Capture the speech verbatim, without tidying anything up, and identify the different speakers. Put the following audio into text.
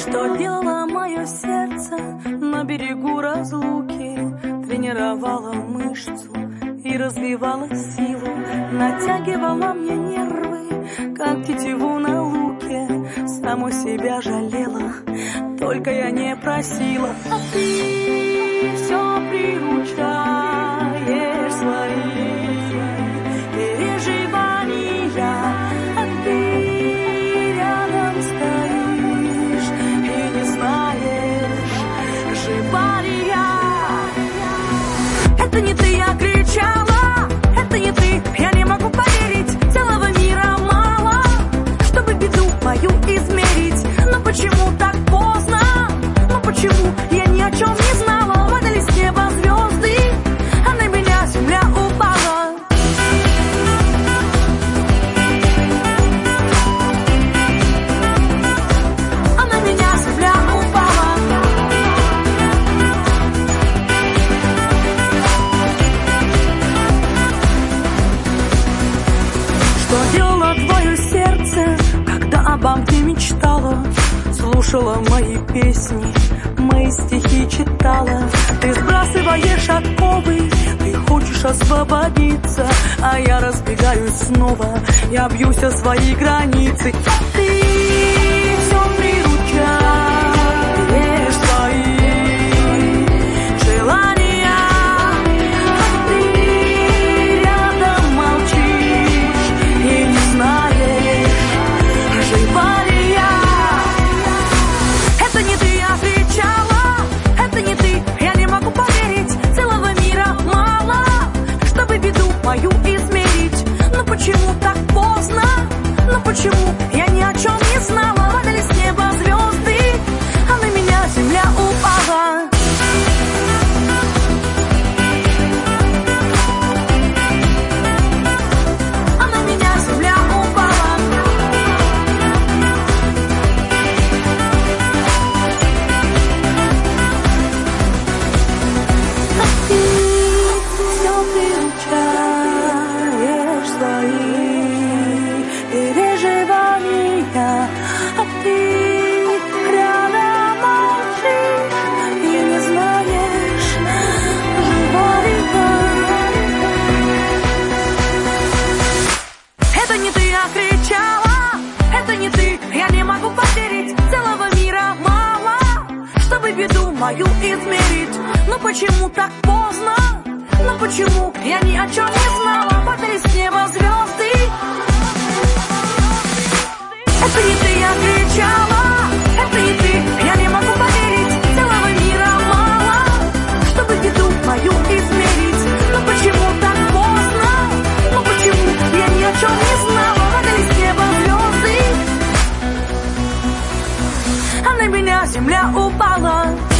Speaker 1: Что делало мое сердце на берегу разлуки? Тренировала мышцу и развивала силу, натягивала мне нервы, как тетиву на луке. Саму себя жалела, только я не просила. А ты все приручаешь свои переживания, а ты рядом стоишь и не знаешь, жива ли я. Это не ты, я кричала, это не ты, я не могу поверить. Целого мира мало, чтобы беду мою измерить. Но почему так поздно? Ну почему я ни о чем не знала? Падали с неба звезды, а на меня земля упала. А на меня земля упала. Что делало твое сердце, когда обо мне мечтала? Слушала мои песни, мои стихи читала. Ты сбрасываешь отковы, ты хочешь освободиться, а я разбегаюсь снова, я бьюсь о свои границы. Ты все приручаешь свои желания, а ты рядом молчишь и не знаешь, жива ли я. Это не ты, я кричала, это не ты, я не могу поверить. Целого мира мало, чтобы беду мою измерить. Но почему так поздно? Но почему я ни о чем не знала? Падали с неба звезды, а на меня земля упала. А на меня земля упала. А ты все приручаешь свои переживания, а ты рядом молчишь и не знаешь, жива ли я. Это не ты, я кричала, это не ты, я не могу поверить. Целого мира мало, чтобы беду мою измерить. Но почему так поздно? Но почему я ни о чем не знала? Падали с неба звезды. Это не ты, я кричала, это не ты, я не могу поверить. Целого мира мало, чтобы беду мою измерить. Но почему так поздно? Но почему я ни о чем не знала? Падали с неба звезды, а на меня земля упала.